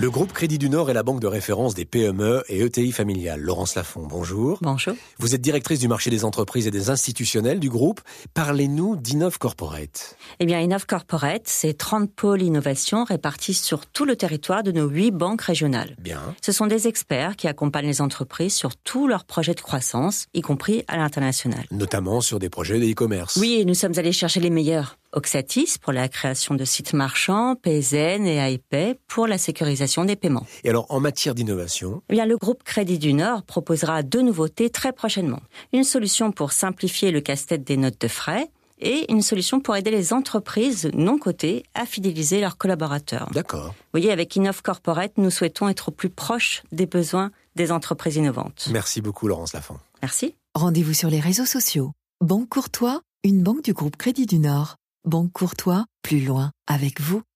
Le groupe Crédit du Nord est la banque de référence des PME et ETI familiales. Laurence Lafont, bonjour. Bonjour. Vous êtes directrice du marché des entreprises et des institutionnels du groupe. Parlez-nous d'Innov Corporate. Eh bien, Innov Corporate, c'est 30 pôles innovation répartis sur tout le territoire de nos 8 banques régionales. Bien. Ce sont des experts qui accompagnent les entreprises sur tous leurs projets de croissance, y compris à l'international. Notamment sur des projets de e-commerce. Oui, et nous sommes allés chercher les meilleurs. Oxatis pour la création de sites marchands, PayZen et AIPay pour la sécurisation des paiements. Et alors, en matière d'innovation? Eh bien, le groupe Crédit du Nord proposera 2 nouveautés très prochainement. Une solution pour simplifier le casse-tête des notes de frais et une solution pour aider les entreprises non cotées à fidéliser leurs collaborateurs. D'accord. Vous voyez, avec Innov Corporate, nous souhaitons être au plus proche des besoins des entreprises innovantes. Merci beaucoup, Laurence Lafont. Merci. Rendez-vous sur les réseaux sociaux. Banque Courtois, une banque du groupe Crédit du Nord. Banque Courtois, plus loin avec vous.